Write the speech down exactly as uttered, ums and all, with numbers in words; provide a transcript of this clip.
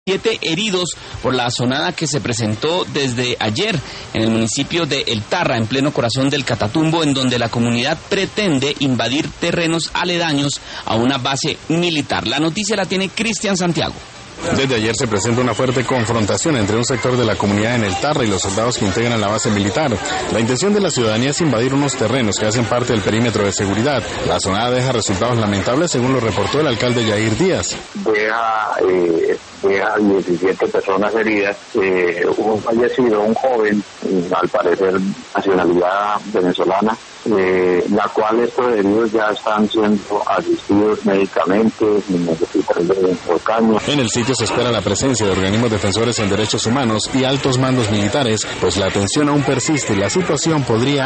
Siete heridos por la azonada que se presentó desde ayer en el municipio de El Tarra, en pleno corazón del Catatumbo, en donde la comunidad pretende invadir terrenos aledaños a una base militar. La noticia la tiene Cristian Santiago. Desde ayer se presenta una fuerte confrontación entre un sector de la comunidad en El Tarra y los soldados que integran la base militar. La intención de la ciudadanía es invadir unos terrenos que hacen parte del perímetro de seguridad. La azonada deja resultados lamentables, según lo reportó el alcalde Yair Díaz. Deja, eh, deja diecisiete personas heridas, eh, un fallecido, un joven, eh, al parecer nacionalidad venezolana, eh, la cual estos heridos ya están siendo asistidos médicamente en el hospital de Ocaña. En el sitio se espera la presencia de organismos defensores en derechos humanos y altos mandos militares, pues la tensión aún persiste y la situación podría